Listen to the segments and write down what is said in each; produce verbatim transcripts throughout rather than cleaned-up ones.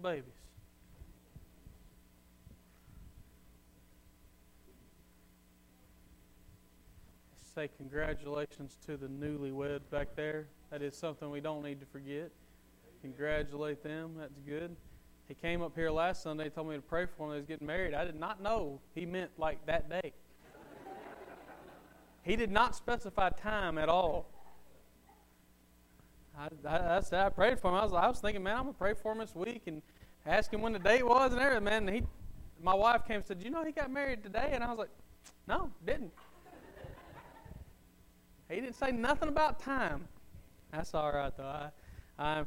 babies. Say congratulations to the newlyweds back there. That is something we don't need to forget. Congratulate them. That's good. He came up here last Sunday, told me to pray for him. He was getting married. I did not know he meant like that day. He did not specify time at all. I, I, I said I prayed for him. I was, I was thinking, man, I'm gonna pray for him this week and ask him when the date was and everything. Man, and he, my wife came and said, "You know he got married today?" And I was like, "No, didn't." He didn't say nothing about time. That's all right, though. I, I,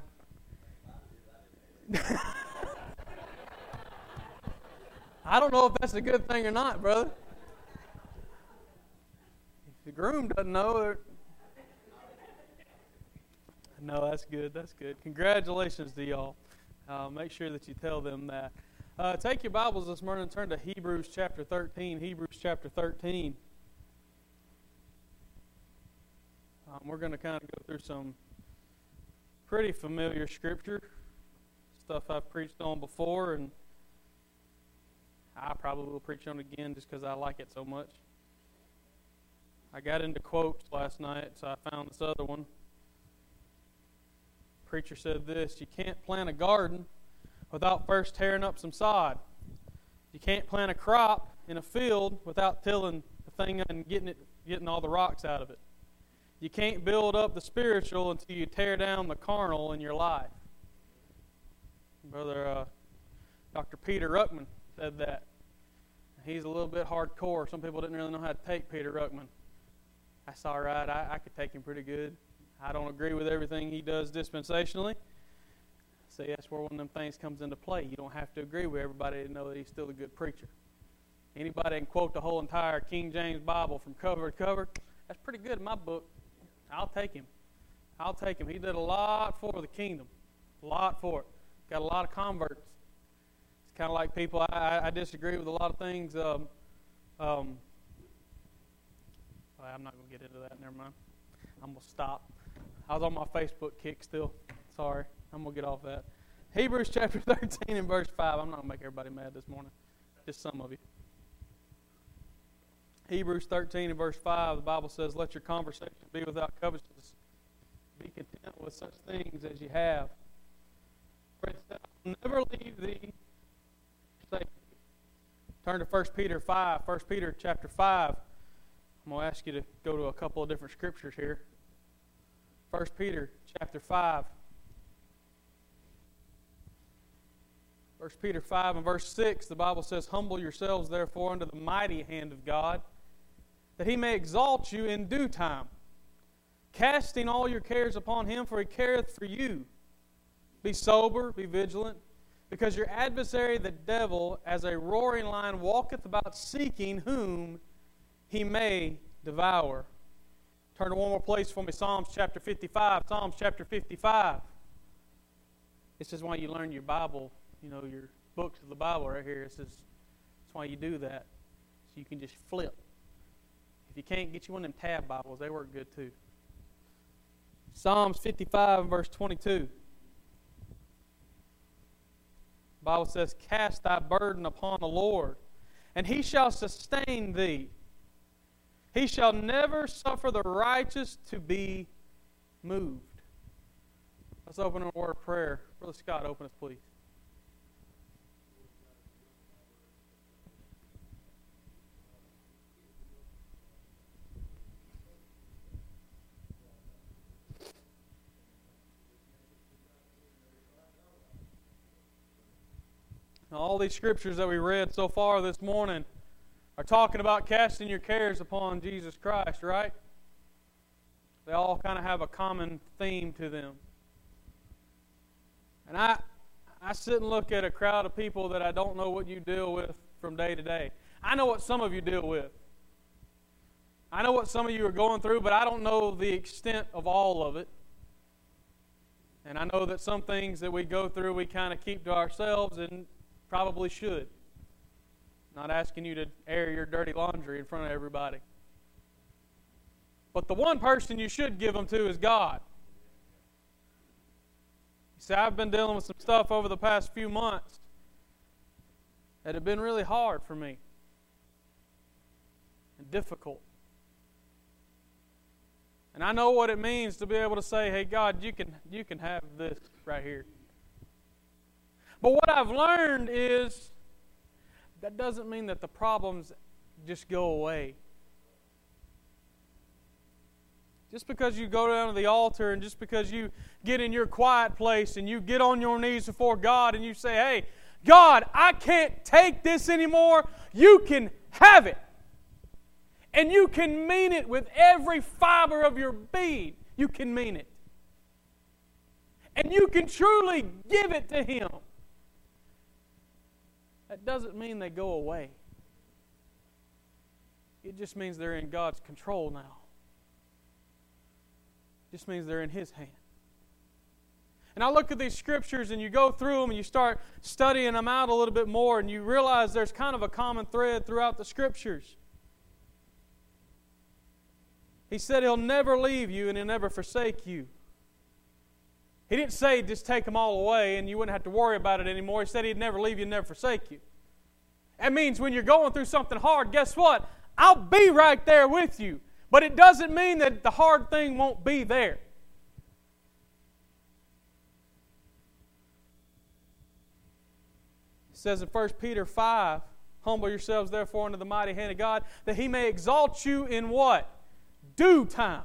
I don't know if that's a good thing or not, brother. If the groom doesn't know, no, that's good. That's good. Congratulations to y'all. Uh, make sure that you tell them that. Uh, take your Bibles this morning and turn to Hebrews chapter thirteen. Hebrews chapter thirteen. Um, we're going to kind of go through some pretty familiar scripture, stuff I've preached on before, and I probably will preach on it again just because I like it so much. I got into quotes last night, so I found this other one. Preacher said this: you can't plant a garden without first tearing up some sod. You can't plant a crop in a field without tilling the thing and getting it, getting all the rocks out of it. You can't build up the spiritual until you tear down the carnal in your life. Brother uh, Doctor Peter Ruckman said that. He's a little bit hardcore. Some people didn't really know how to take Peter Ruckman. That's all right. I, I could take him pretty good. I don't agree with everything he does dispensationally. See, that's where one of them things comes into play. You don't have to agree with everybody to know that he's still a good preacher. Anybody can quote the whole entire King James Bible from cover to cover. That's pretty good in my book. I'll take him. I'll take him. He did a lot for the kingdom. A lot for it. Got a lot of converts. It's kind of like people, I, I disagree with a lot of things. Um, um, well, I'm not going to get into that. Never mind. I'm going to stop. I was on my Facebook kick still. Sorry. I'm going to get off that. Hebrews chapter thirteen and verse five. I'm not going to make everybody mad this morning. Just some of you. Hebrews thirteen and verse five, the Bible says, "Let your conversation be without covetousness. Be content with such things as you have. For it said, I will never leave thee safely." Turn to First Peter five. First Peter chapter five. I'm going to ask you to go to a couple of different scriptures here. First Peter chapter five. First Peter five and verse six, the Bible says, "Humble yourselves, therefore, under the mighty hand of God, that he may exalt you in due time, casting all your cares upon him, for he careth for you. Be sober, be vigilant, because your adversary the devil, as a roaring lion, walketh about seeking whom he may devour." Turn to one more place for me, Psalms chapter fifty-five. Psalms chapter fifty-five. This is why you learn your Bible, you know, your books of the Bible right here. It says, that's why you do that, so you can just flip. If you can't, get you one of them tab Bibles. They work good too. Psalms fifty-five and verse twenty-two. The Bible says, "Cast thy burden upon the Lord, and he shall sustain thee. He shall never suffer the righteous to be moved." Let's open a word of prayer. Brother Scott, open us, please. Now, all these scriptures that we read so far this morning are talking about casting your cares upon Jesus Christ, right? They all kind of have a common theme to them. And I, I sit and look at a crowd of people that I don't know what you deal with from day to day. I know what some of you deal with. I know what some of you are going through, but I don't know the extent of all of it. And I know that some things that we go through we kind of keep to ourselves and probably should. Not asking you to air your dirty laundry in front of everybody. But the one person you should give them to is God. See, I've been dealing with some stuff over the past few months that have been really hard for me and difficult. And I know what it means to be able to say, hey, God, you can, you can have this right here. But what I've learned is that doesn't mean that the problems just go away. Just because you go down to the altar and just because you get in your quiet place and you get on your knees before God and you say, hey, God, I can't take this anymore. You can have it. And you can mean it with every fiber of your being. You can mean it. And you can truly give it to Him. That doesn't mean they go away. It just means they're in God's control now. It just means they're in His hand. And I look at these scriptures and you go through them and you start studying them out a little bit more and you realize there's kind of a common thread throughout the scriptures. He said He'll never leave you and He'll never forsake you. He didn't say just take them all away and you wouldn't have to worry about it anymore. He said He'd never leave you and never forsake you. That means when you're going through something hard, guess what? I'll be right there with you. But it doesn't mean that the hard thing won't be there. It says in First Peter five, humble yourselves therefore under the mighty hand of God, that He may exalt you in what? Due time.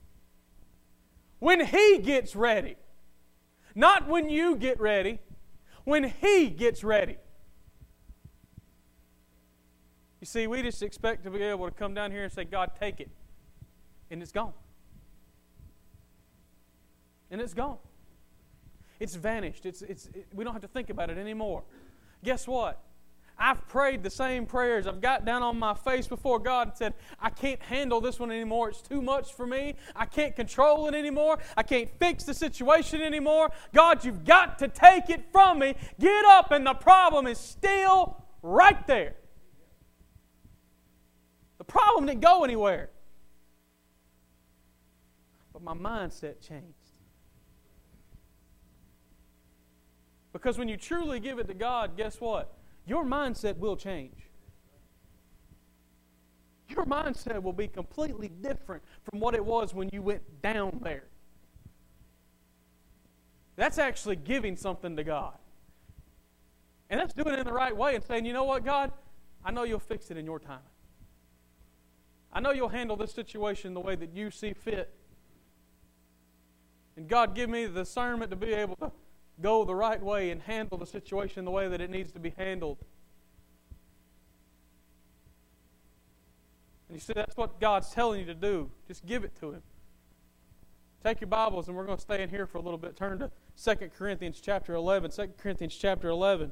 When He gets ready. Not when you get ready. When He gets ready. You see, we just expect to be able to come down here and say, God, take it. And it's gone. And it's gone. It's vanished. It's, it's, it, we don't have to think about it anymore. Guess what? I've prayed the same prayers. I've got down on my face before God and said, I can't handle this one anymore. It's too much for me. I can't control it anymore. I can't fix the situation anymore. God, you've got to take it from me. Get up, and the problem is still right there. The problem didn't go anywhere. But my mindset changed. Because when you truly give it to God, guess what? Your mindset will change. Your mindset will be completely different from what it was when you went down there. That's actually giving something to God. And that's doing it in the right way and saying, you know what, God? I know you'll fix it in your time. I know you'll handle this situation the way that you see fit. And God, give me the discernment to be able to go the right way and handle the situation the way that it needs to be handled. And you see, that's what God's telling you to do. Just give it to Him. Take your Bibles, and we're going to stay in here for a little bit. Turn to Second Corinthians chapter eleven. Second Corinthians chapter eleven.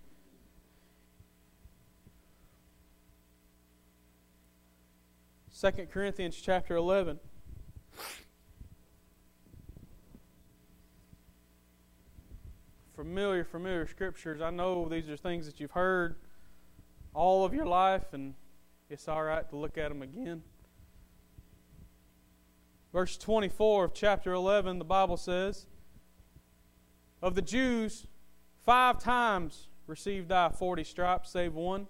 Second Corinthians chapter eleven. Familiar, familiar scriptures. I know these are things that you've heard all of your life, and it's all right to look at them again. Verse twenty-four of chapter eleven, the Bible says, of the Jews, five times received I forty stripes, save one.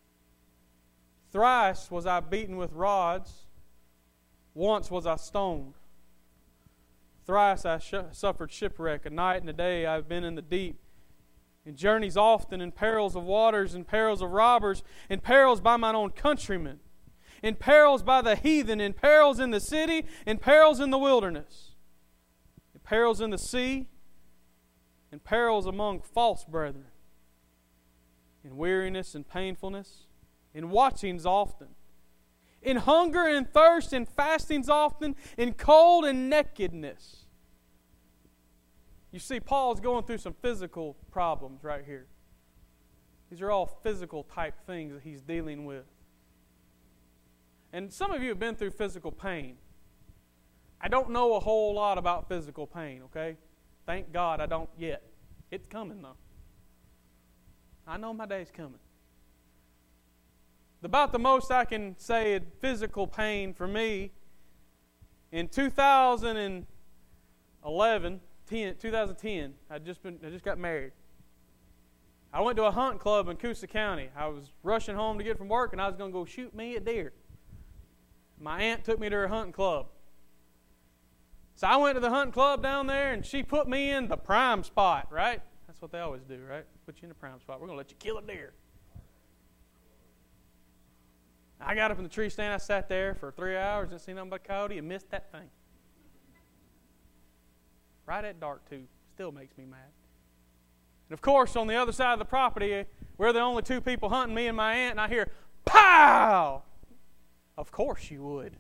Thrice was I beaten with rods. Once was I stoned. Thrice I sh- suffered shipwreck. A night and a day I have been in the deep. In journeys often, in perils of waters, in perils of robbers, in perils by mine own countrymen, in perils by the heathen, in perils in the city, in perils in the wilderness, in perils in the sea, in perils among false brethren, in weariness and painfulness, in watchings often, in hunger and thirst, in fastings often, in cold and nakedness. You see, Paul's going through some physical problems right here. These are all physical type things that he's dealing with. And some of you have been through physical pain. I don't know a whole lot about physical pain, okay? Thank God I don't yet. It's coming, though. I know my day's coming. About the most I can say is physical pain for me. In two thousand eleven, ten, twenty ten. I just been I just got married. I went to a hunt club in Coosa County. I was rushing home to get from work, and I was going to go shoot me a deer. My aunt took me to her hunting club. So I went to the hunting club down there, and she put me in the prime spot, right? That's what they always do, right? Put you in the prime spot. We're going to let you kill a deer. I got up in the tree stand. I sat there for three hours, didn't see nothing but a coyote, and missed that thing. Right at dark, too. Still makes me mad. And of course, on the other side of the property, we're the only two people hunting, me and my aunt, and I hear, pow! Of course you would.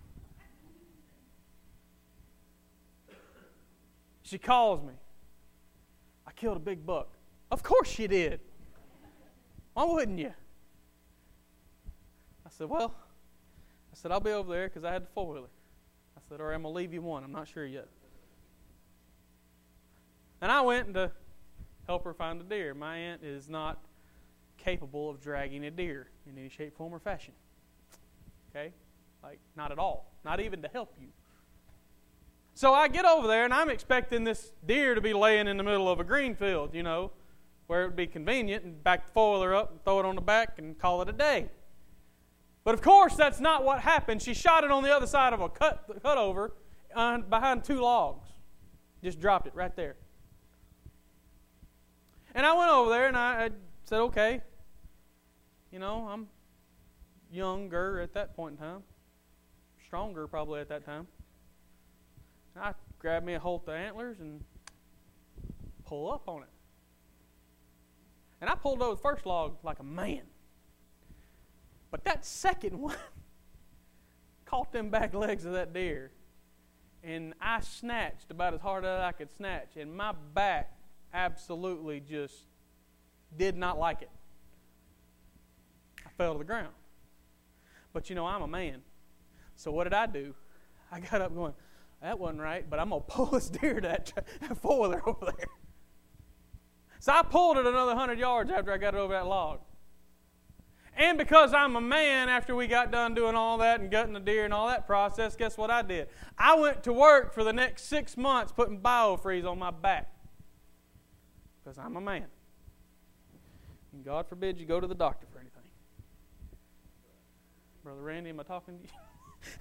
She calls me. I killed a big buck. Of course you did. Why wouldn't you? I said, well, I said, I'll be over there because I had the four-wheeler. I said, or I'm going to leave you one. I'm not sure yet. And I went to help her find a deer. My aunt is not capable of dragging a deer in any shape, form, or fashion. Okay? Like, not at all. Not even to help you. So I get over there, and I'm expecting this deer to be laying in the middle of a green field, you know, where it would be convenient, and back the four-wheeler up and throw it on the back and call it a day. But of course, that's not what happened. She shot it on the other side of a cut, cut over uh, behind two logs. Just dropped it right there. And I went over there and I, I said, okay, you know, I'm younger at that point in time. Stronger probably at that time. And I grabbed me a hold of the antlers and pull up on it. And I pulled over the first log like a man. But that second one caught them back legs of that deer. And I snatched about as hard as I could snatch. And my back absolutely just did not like it. I fell to the ground. But you know, I'm a man. So what did I do? I got up going, that wasn't right, but I'm going to pull this deer to that, that four-wheeler over there. So I pulled it another one hundred yards after I got it over that log. And because I'm a man, after we got done doing all that and gutting the deer and all that process, guess what I did? I went to work for the next six months putting biofreeze on my back. Because I'm a man. And God forbid you go to the doctor for anything. Brother Randy, am I talking to you?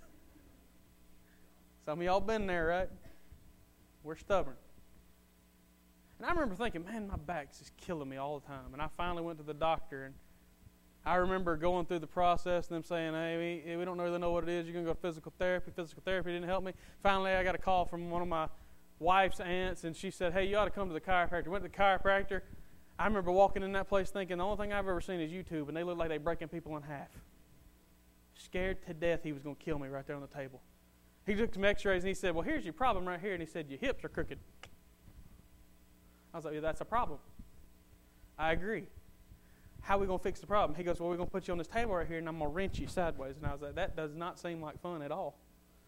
Some of y'all been there, right? We're stubborn. And I remember thinking, man, my back's just killing me all the time. And I finally went to the doctor, and I remember going through the process and them saying, hey, we, we don't really know what it is. You're going to go to physical therapy. Physical therapy didn't help me. Finally, I got a call from one of my wife's aunts, and she said, hey, you ought to come to the chiropractor. Went to the chiropractor. I remember walking in that place thinking, the only thing I've ever seen is YouTube, and they look like they're breaking people in half. Scared to death he was going to kill me right there on the table. He took some x-rays, and he said, well, here's your problem right here. And he said, your hips are crooked. I was like, yeah, that's a problem. I agree. How are we going to fix the problem? He goes, well, we're going to put you on this table right here, and I'm going to wrench you sideways. And I was like, that does not seem like fun at all.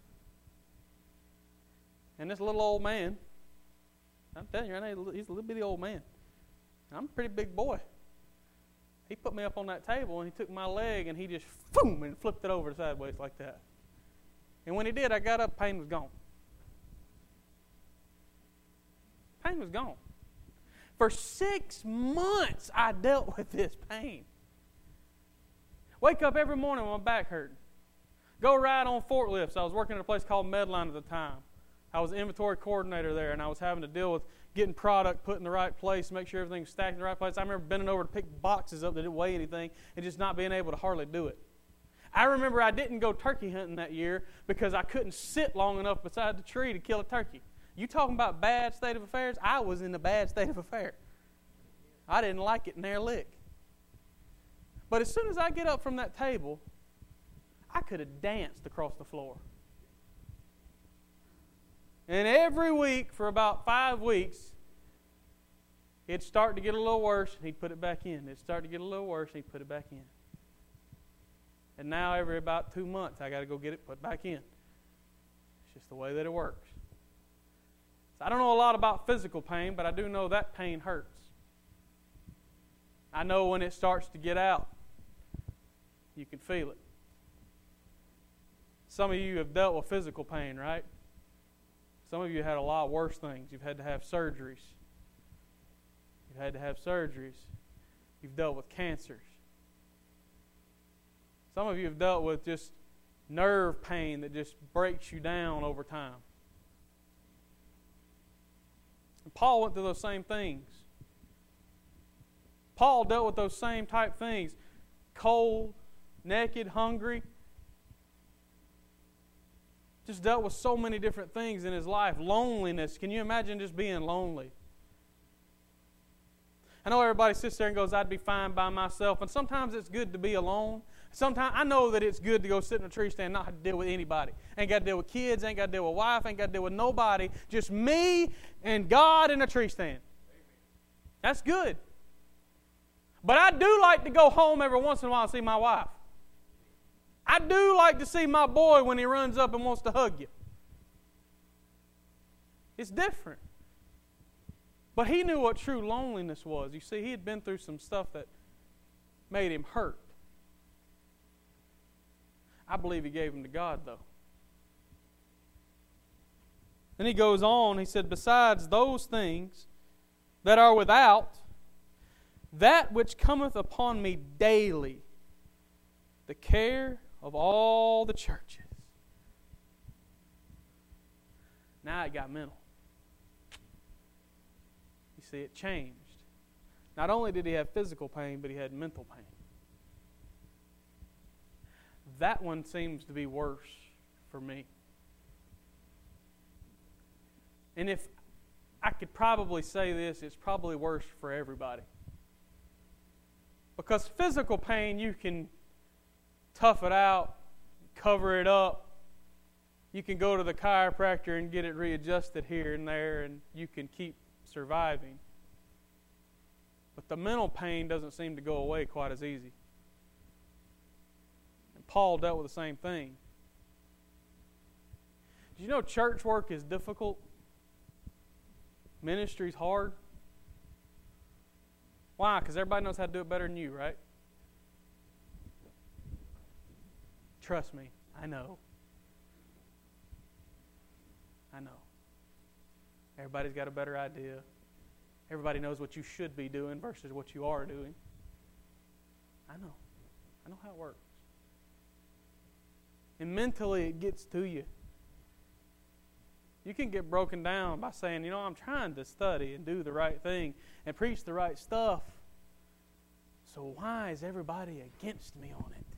And this little old man, I'm telling you, he's a little bitty old man. I'm a pretty big boy. He put me up on that table, and he took my leg, and he just, boom, and flipped it over sideways like that. And when he did, I got up, pain was gone. Pain was gone. For six months, I dealt with this pain. Wake up every morning with my back hurting. Go ride on forklifts. I was working at a place called Medline at the time. I was inventory coordinator there, and I was having to deal with getting product put in the right place, make sure everything's stacked in the right place. I remember bending over to pick boxes up that didn't weigh anything and just not being able to hardly do it. I remember I didn't go turkey hunting that year because I couldn't sit long enough beside the tree to kill a turkey. You talking about bad state of affairs? I was in a bad state of affairs. I didn't like it in their lick. But as soon as I get up from that table, I could have danced across the floor. And every week for about five weeks, it'd start to get a little worse, and he'd put it back in. It'd start to get a little worse, and he'd put it back in. And now every about two months, I got to go get it put back in. It's just the way that it works. So I don't know a lot about physical pain, but I do know that pain hurts. I know when it starts to get out, you can feel it. Some of you have dealt with physical pain, right? Some of you had a lot worse things. You've had to have surgeries. You've had to have surgeries. You've dealt with cancers. Some of you have dealt with just nerve pain that just breaks you down over time. And Paul went through those same things. Paul dealt with those same type things. Cold, naked, hungry. Just dealt with so many different things in his life. Loneliness. Can you imagine just being lonely? I know everybody sits there and goes, I'd be fine by myself. And sometimes it's good to be alone. Sometimes I know that it's good to go sit in a tree stand and not have to deal with anybody. Ain't got to deal with kids, ain't got to deal with wife, ain't got to deal with nobody. Just me and God in a tree stand. That's good. But I do like to go home every once in a while and see my wife. I do like to see my boy when he runs up and wants to hug you. It's different. But he knew what true loneliness was. You see, he had been through some stuff that made him hurt. I believe he gave him to God, though. Then he goes on, he said, besides those things that are without, that which cometh upon me daily, the care of all the churches. Now it got mental. You see, it changed. Not only did he have physical pain, but he had mental pain. That one seems to be worse for me. And if I could probably say this, it's probably worse for everybody. Because physical pain, you can tough it out, cover it up. You can go to the chiropractor and get it readjusted here and there, and you can keep surviving. But the mental pain doesn't seem to go away quite as easy. And Paul dealt with the same thing. Did you know church work is difficult? Ministry's hard. Why? Because everybody knows how to do it better than you, right? Trust me, I know. I know. Everybody's got a better idea. Everybody knows what you should be doing versus what you are doing. I know. I know how it works. And mentally it gets to you. You can get broken down by saying, you know, I'm trying to study and do the right thing and preach the right stuff. So why is everybody against me on it?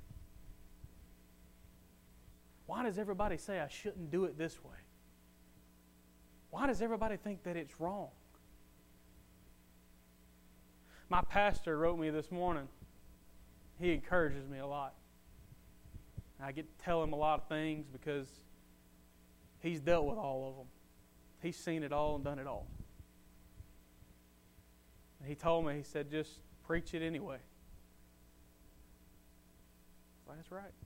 Why does everybody say I shouldn't do it this way? Why does everybody think that it's wrong? My pastor wrote me this morning. He encourages me a lot. I get to tell him a lot of things because he's dealt with all of them. He's seen it all and done it all. And he told me, he said, just preach it anyway. Well, that's right.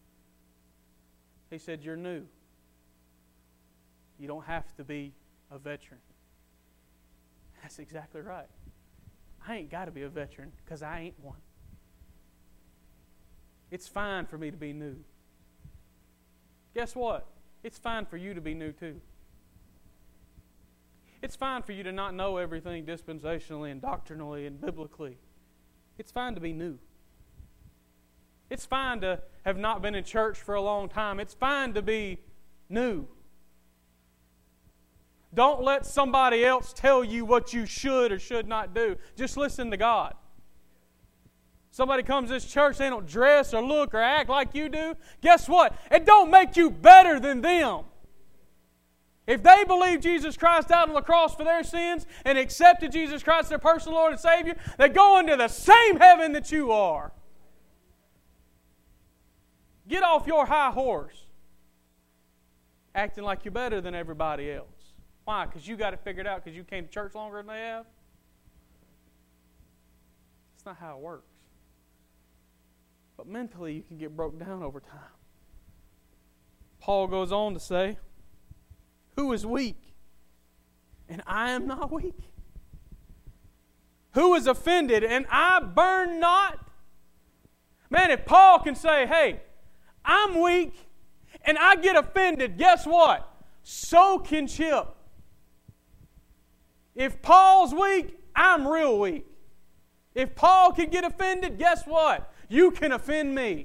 He said, you're new. You don't have to be a veteran. That's exactly right. I ain't got to be a veteran because I ain't one. It's fine for me to be new. Guess what? It's fine for you to be new too. It's fine for you to not know everything dispensationally and doctrinally and biblically. It's fine to be new. It's fine to have not been in church for a long time. It's fine to be new. Don't let somebody else tell you what you should or should not do. Just listen to God. Somebody comes to this church, they don't dress or look or act like you do. Guess what? It don't make you better than them. If they believe Jesus Christ died on the cross for their sins and accepted Jesus Christ as their personal Lord and Savior, they go into the same heaven that you are. Get off your high horse, acting like you're better than everybody else. Why? Because you got it figured out because you came to church longer than they have? That's not how it works. But mentally, you can get broke down over time. Paul goes on to say, who is weak? And I am not weak. Who is offended? And I burn not? Man, if Paul can say, hey, I'm weak and I get offended, guess what? so can Chip. If Paul's weak, I'm real weak. If Paul can get offended, guess what? You can offend me.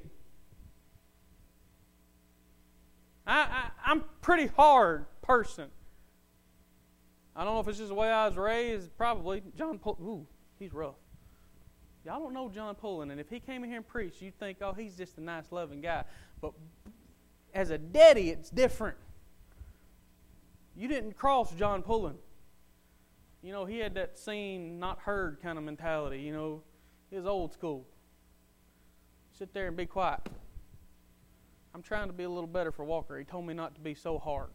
I, I, I'm a pretty hard person. I don't know if it's just the way I was raised. Probably. John Pullen. Ooh, he's rough. Y'all don't know John Pullen, and if he came in here and preached, you'd think, oh, he's just a nice, loving guy. But as a daddy, it's different. You didn't cross John Pullen. You know, he had that seen, not heard kind of mentality. You know, he was old school. Sit there and be quiet. I'm trying to be a little better for Walker. He told me not to be so hard.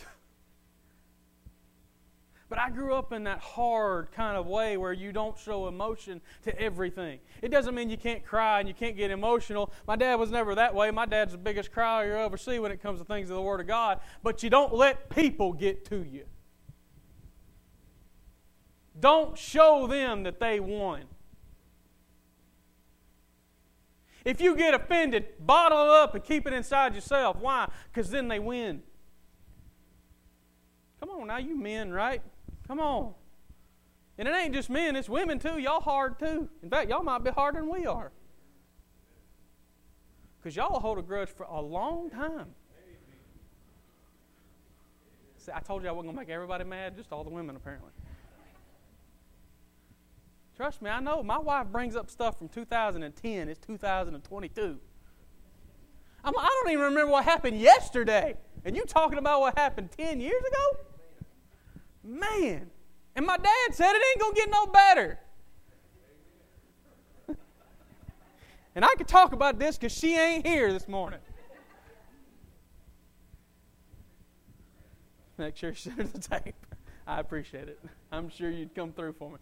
But I grew up in that hard kind of way where you don't show emotion to everything. It doesn't mean you can't cry and you can't get emotional. My dad was never that way. My dad's the biggest crier you'll ever see when it comes to things of the Word of God. But you don't let people get to you. Don't show them that they won. If you get offended, bottle it up and keep it inside yourself. Why? Because then they win. Come on now, you men, right? Come on. And it ain't just men, it's women too. Y'all hard too. In fact, y'all might be harder than we are. Because y'all hold a grudge for a long time. See, I told you I wasn't going to make everybody mad, just all the women apparently. Trust me, I know. My wife brings up stuff from two thousand ten. It's two thousand twenty-two. I'm, I don't even remember what happened yesterday. And you talking about what happened ten years ago? Man. And my dad said it ain't going to get no better. And I could talk about this because she ain't here this morning. Make sure she sent her the tape. I appreciate it. I'm sure you'd come through for me.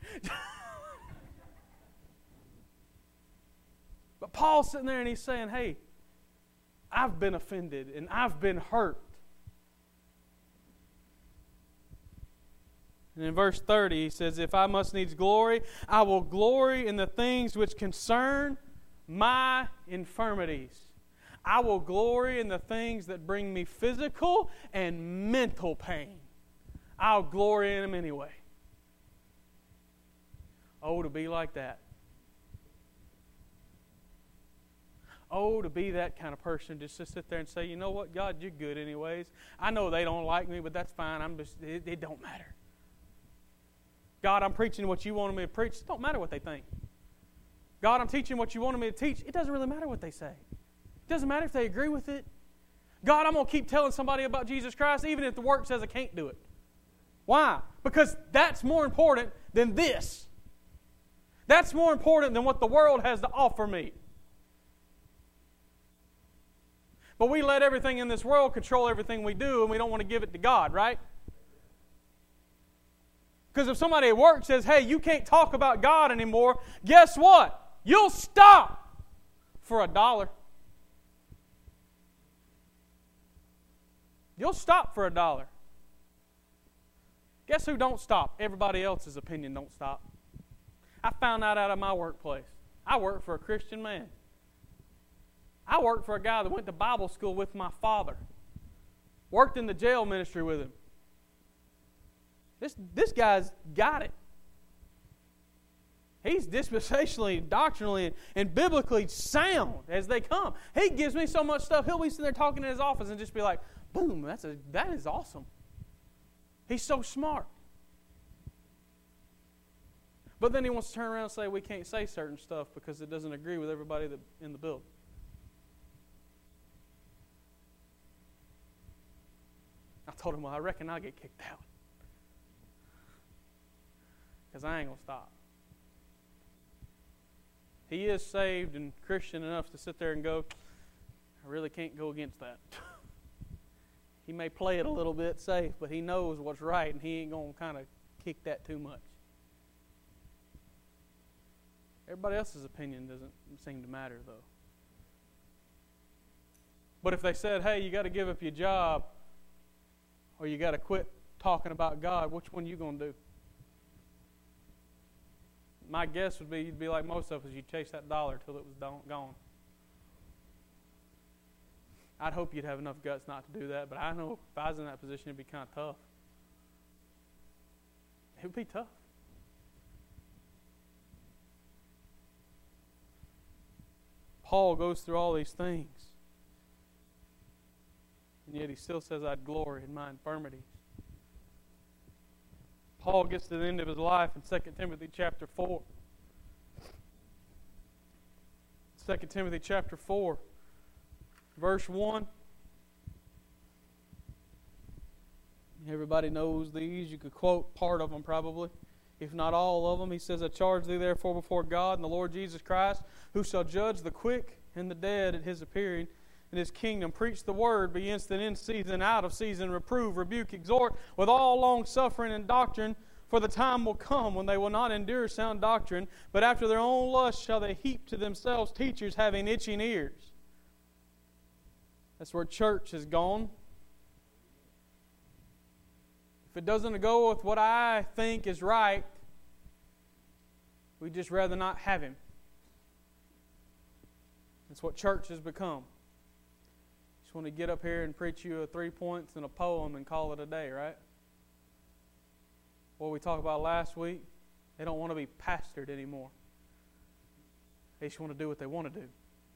But Paul's sitting there and he's saying, hey, I've been offended and I've been hurt. And in verse thirty, he says, if I must needs glory, I will glory in the things which concern my infirmities. I will glory in the things that bring me physical and mental pain. I'll glory in them anyway. Oh, to be like that. Oh, to be that kind of person, just to sit there and say, you know what, God, you're good anyways. I know they don't like me, but that's fine. I'm just, it, it don't matter. God, I'm preaching what you wanted me to preach. It don't matter what they think. God, I'm teaching what you wanted me to teach. It doesn't really matter what they say. It doesn't matter if they agree with it. God, I'm going to keep telling somebody about Jesus Christ even if the work says I can't do it. Why? Because that's more important than this. That's more important than what the world has to offer me. But we let everything in this world control everything we do, and we don't want to give it to God, right? Because if somebody at work says, hey, you can't talk about God anymore, guess what? You'll stop for a dollar. You'll stop for a dollar. Guess who don't stop? Everybody else's opinion don't stop. I found that out of my workplace. I work for a Christian man. I worked for a guy that went to Bible school with my father. Worked in the jail ministry with him. This, this guy's got it. He's dispensationally, doctrinally, and, and biblically sound as they come. He gives me so much stuff. He'll be sitting there talking in his office and just be like, boom, that's a, that is awesome. He's so smart. But then he wants to turn around and say we can't say certain stuff because it doesn't agree with everybody that, in the building. I told him, well, I reckon I'll get kicked out. Because I ain't going to stop. He is saved and Christian enough to sit there and go, I really can't go against that. He may play it a little bit safe, but he knows what's right, and he ain't going to kind of kick that too much. Everybody else's opinion doesn't seem to matter, though. But if they said, hey, you got to give up your job, or you got to quit talking about God, which one are you going to do? My guess would be you'd be like most of us, you'd chase that dollar till it was gone. I'd hope you'd have enough guts not to do that, but I know if I was in that position, it'd be kind of tough. It would be tough. Paul goes through all these things. And yet he still says, I'd glory in my infirmities. Paul gets to the end of his life in Second Timothy chapter four. Second Timothy chapter four, verse one. Everybody knows these. You could quote part of them probably, if not all of them. He says, I charge thee therefore before God and the Lord Jesus Christ, who shall judge the quick and the dead at His appearing in His kingdom. Preach the word, be instant in season, out of season, reprove, rebuke, exhort, with all long suffering and doctrine. For the time will come when they will not endure sound doctrine, but after their own lust shall they heap to themselves teachers having itching ears. That's where church has gone. If it doesn't go with what I think is right, we'd just rather not have Him. That's what church has become. Just want to get up here and preach you a three points and a poem and call it a day, right? What we talked about last week, they don't want to be pastored anymore. They just want to do what they want to do.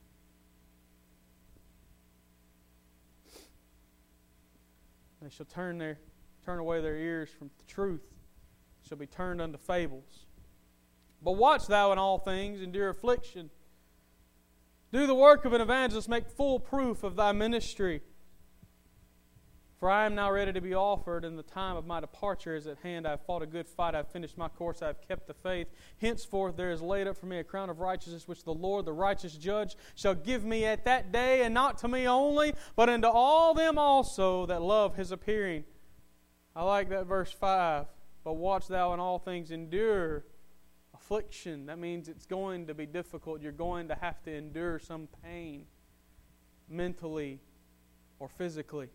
They shall turn their turn away their ears from the truth. They shall be turned unto fables. But watch thou in all things, endure affliction. Do the work of an evangelist, make full proof of thy ministry. For I am now ready to be offered, and the time of my departure is at hand. I have fought a good fight, I have finished my course, I have kept the faith. Henceforth there is laid up for me a crown of righteousness, which the Lord, the righteous judge, shall give me at that day, and not to me only, but unto all them also that love His appearing. I like that verse five. But watch thou in all things endure affliction. That means it's going to be difficult. You're going to have to endure some pain, mentally or physically.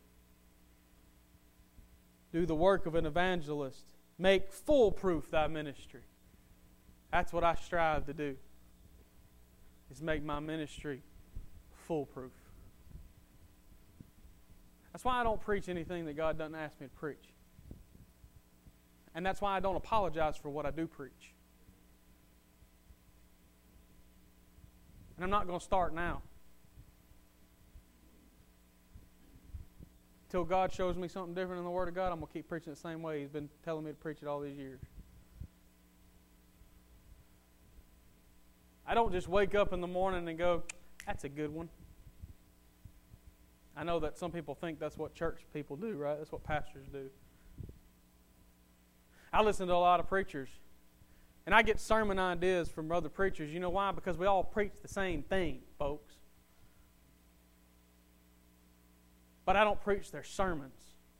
Do the work of an evangelist. Make full proof thy ministry. That's what I strive to do, is make my ministry foolproof. That's why I don't preach anything that God doesn't ask me to preach. And that's why I don't apologize for what I do preach. And I'm not going to start now. Until God shows me something different in the Word of God, I'm going to keep preaching the same way He's been telling me to preach it all these years. I don't just wake up in the morning and go, that's a good one. I know that some people think that's what church people do, right? That's what pastors do. I listen to a lot of preachers, and I get sermon ideas from other preachers. You know why? Because we all preach the same thing, folks. But I don't preach their sermons.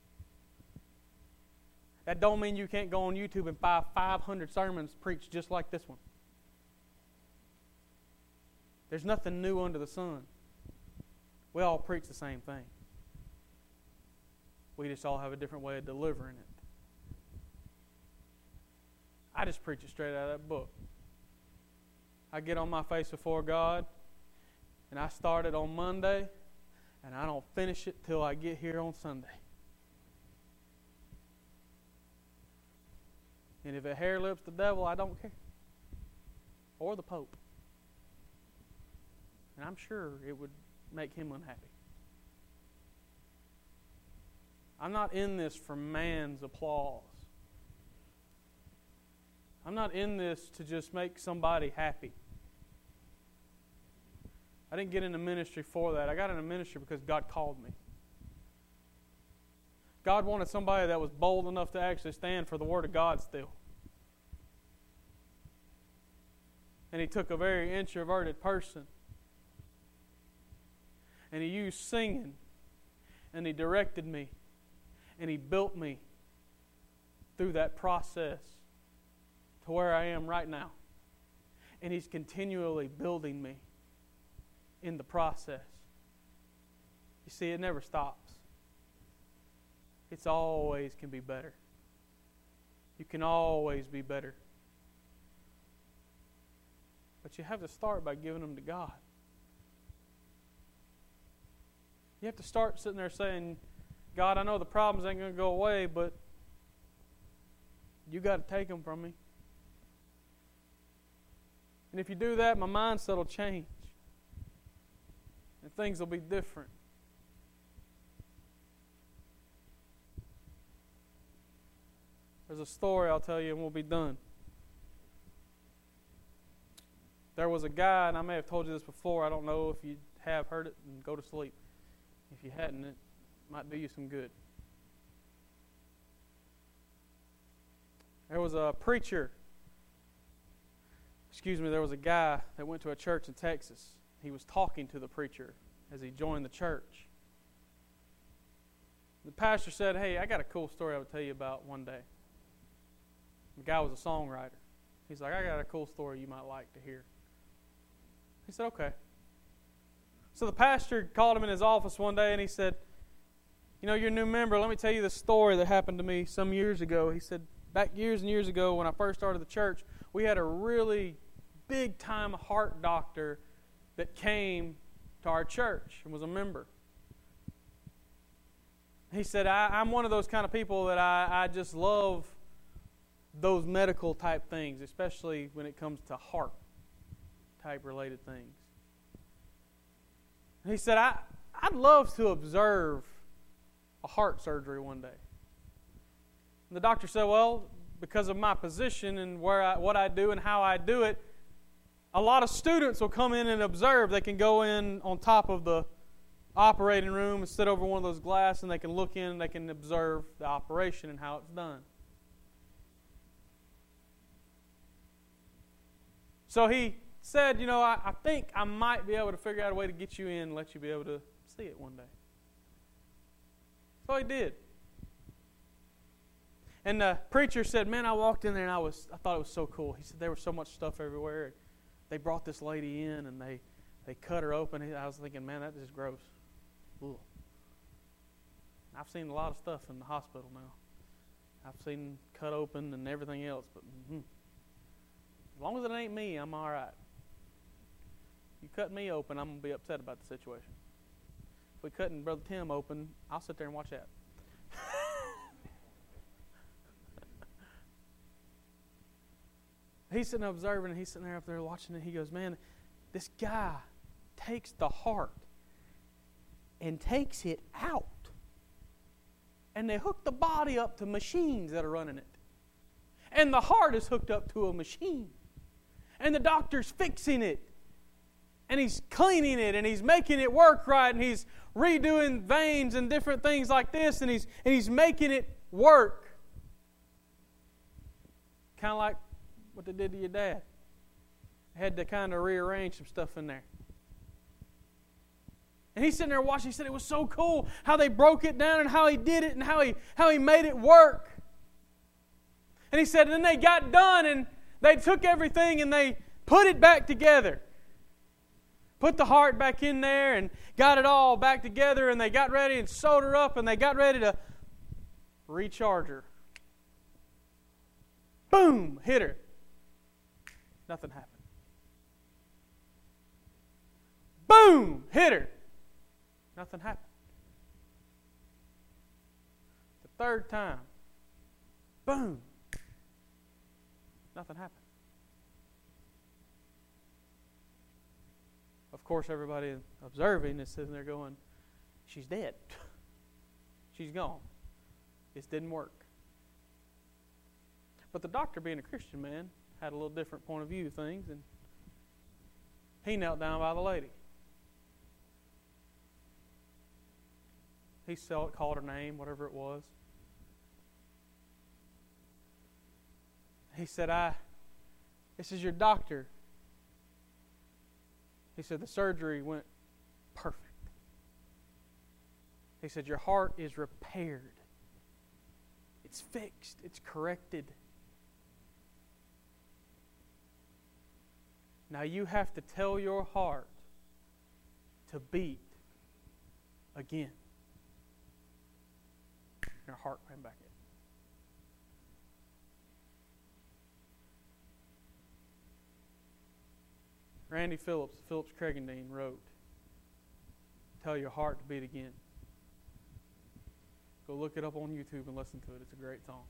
That don't mean you can't go on YouTube and find five hundred sermons preached just like this one. There's nothing new under the sun. We all preach the same thing. We just all have a different way of delivering it. I just preach it straight out of that book. I get on my face before God, and I start it on Monday, and I don't finish it till I get here on Sunday. And if it hair lips the devil, I don't care. Or the Pope. And I'm sure it would make him unhappy. I'm not in this for man's applause. I'm not in this to just make somebody happy. I didn't get into ministry for that. I got into ministry because God called me. God wanted somebody that was bold enough to actually stand for the Word of God still. And He took a very introverted person, and He used singing, and He directed me, and He built me through that process to where I am right now. And He's continually building me in the process. You see, it never stops. It's always can be better. You can always be better. But you have to start by giving them to God. You have to start sitting there saying, God, I know the problems ain't going to go away, but you got to take them from me. And if you do that, my mindset will change. And things will be different. There's a story I'll tell you and we'll be done. There was a guy, and I may have told you this before. I don't know if you have heard it, and go to sleep. If you hadn't, it might do you some good. There was a preacher, excuse me, there was a guy that went to a church in Texas. He was talking to the preacher as he joined the church. The pastor said, hey, I got a cool story I would tell you about one day. The guy was a songwriter. He's like, I got a cool story you might like to hear. He said, okay. So the pastor called him in his office one day and he said, you know, you're a new member. Let me tell you the story that happened to me some years ago. He said, back years and years ago when I first started the church, we had a really big-time heart doctor that came to our church and was a member. He said, I, I'm one of those kind of people that I, I just love those medical type things, especially when it comes to heart type related things. And he said, I, I'd love to observe a heart surgery one day. And the doctor said, well, because of my position and where I, what I do and how I do it, a lot of students will come in and observe. They can go in on top of the operating room and sit over one of those glass and they can look in and they can observe the operation and how it's done. So he said, you know, I, I think I might be able to figure out a way to get you in and let you be able to see it one day. So he did. And the preacher said, man, I walked in there and I was I thought it was so cool. He said there was so much stuff everywhere. They brought this lady in and they, they cut her open. I was thinking, man, that is gross. Ugh. I've seen a lot of stuff in the hospital now. I've seen cut open and everything else, but mm-hmm. As long as it ain't me, I'm all right. You cut me open, I'm going to be upset about the situation. If we cutting Brother Tim open, I'll sit there and watch that. He's sitting there observing, and he's sitting there up there watching it. He goes, man, this guy takes the heart and takes it out. And they hook the body up to machines that are running it. And the heart is hooked up to a machine. And the doctor's fixing it. And he's cleaning it, and he's making it work right, and he's redoing veins and different things like this, and he's and he's making it work. Kind of like what they did to your dad. They had to kind of rearrange some stuff in there. And he's sitting there watching. He said it was so cool how they broke it down and how he did it and how he how he made it work. And he said, and then they got done and they took everything and they put it back together. Put the heart back in there and got it all back together, and they got ready and sewed her up, and they got ready to recharge her. Boom! Hit her. Nothing happened. Boom! Hit her. Nothing happened. The third time. Boom! Nothing happened. Of course, everybody observing is sitting there going, she's dead. She's gone. This didn't work. But the doctor, being a Christian man, had a little different point of view of things, and he knelt down by the lady. He called her name, whatever it was. He said, I, this is your doctor. He said, the surgery went perfect. He said, your heart is repaired. It's fixed. It's corrected. Now you have to tell your heart to beat again. Your heart ran back in. Randy Phillips, Phillips Craigendine wrote, tell your heart to beat again. Go look it up on YouTube and listen to it. It's a great song.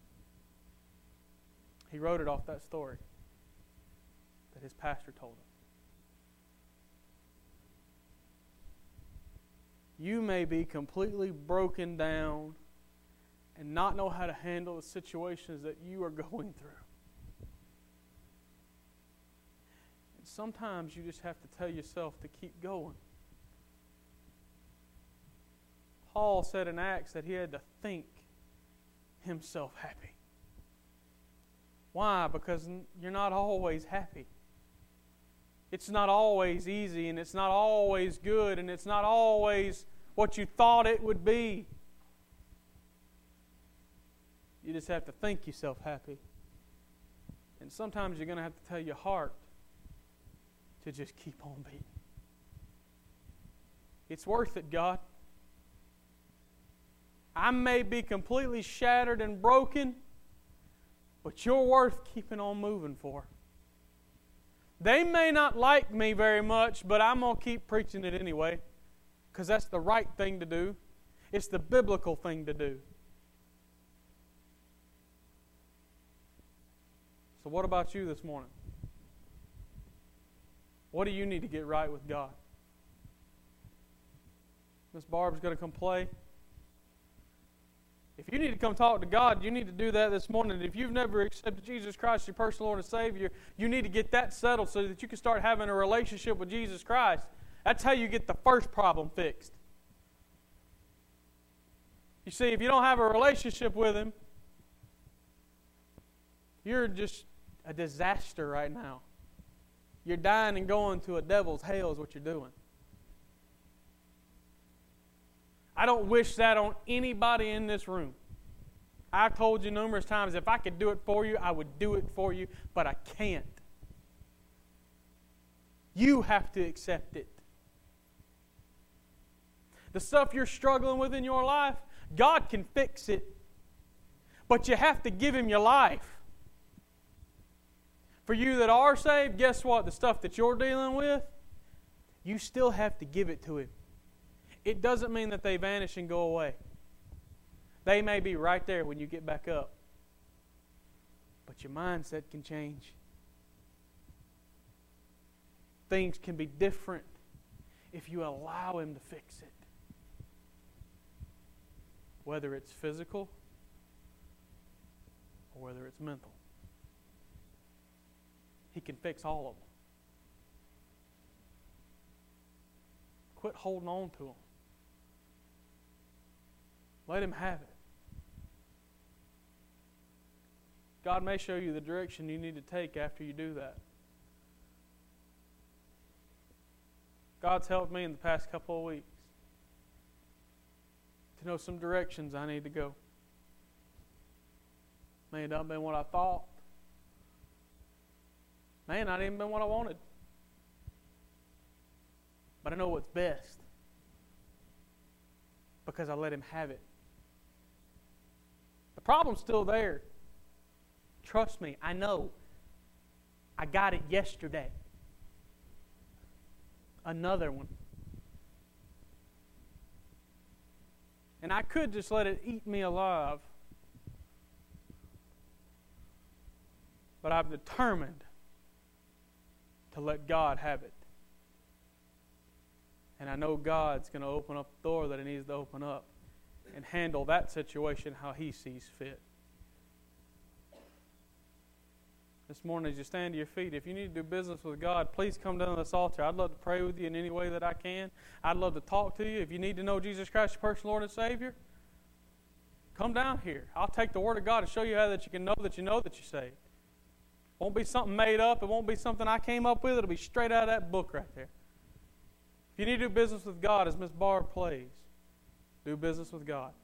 He wrote it off that story that his pastor told him. You may be completely broken down and not know how to handle the situations that you are going through. And sometimes you just have to tell yourself to keep going. Paul said in Acts that he had to think himself happy. Why? Because you're not always happy. It's not always easy, and it's not always good, and it's not always what you thought it would be. You just have to think yourself happy. And sometimes you're going to have to tell your heart to just keep on beating. It's worth it, God. I may be completely shattered and broken, but you're worth keeping on moving for. They may not like me very much, but I'm going to keep preaching it anyway, because that's the right thing to do. It's the biblical thing to do. So what about you this morning? What do you need to get right with God? Miss Barb's going to come play. If you need to come talk to God, you need to do that this morning. If you've never accepted Jesus Christ as your personal Lord and Savior, you need to get that settled so that you can start having a relationship with Jesus Christ. That's how you get the first problem fixed. You see, if you don't have a relationship with Him, you're just a disaster right now. You're dying and going to a devil's hell is what you're doing. I don't wish that on anybody in this room. I've told you numerous times, if I could do it for you, I would do it for you, but I can't. You have to accept it. The stuff you're struggling with in your life, God can fix it, but you have to give Him your life. For you that are saved, guess what? The stuff that you're dealing with, you still have to give it to Him. It doesn't mean that they vanish and go away. They may be right there when you get back up. But your mindset can change. Things can be different if you allow Him to fix it. Whether it's physical or whether it's mental. He can fix all of them. Quit holding on to them. Let Him have it. God may show you the direction you need to take after you do that. God's helped me in the past couple of weeks to know some directions I need to go. May have not been what I thought. May not even been what I wanted. But I know what's best because I let Him have it. The problem's still there. Trust me, I know. I got it yesterday. Another one. And I could just let it eat me alive. But I'm determined to let God have it. And I know God's going to open up the door that He needs to open up and handle that situation how He sees fit. This morning, as you stand to your feet, if you need to do business with God, please come down to this altar. I'd love to pray with you in any way that I can. I'd love to talk to you. If you need to know Jesus Christ, your personal Lord and Savior, come down here. I'll take the Word of God and show you how that you can know that you know that you're saved. It won't be something made up. It won't be something I came up with. It'll be straight out of that book right there. If you need to do business with God, as Miss Barb plays, do business with God.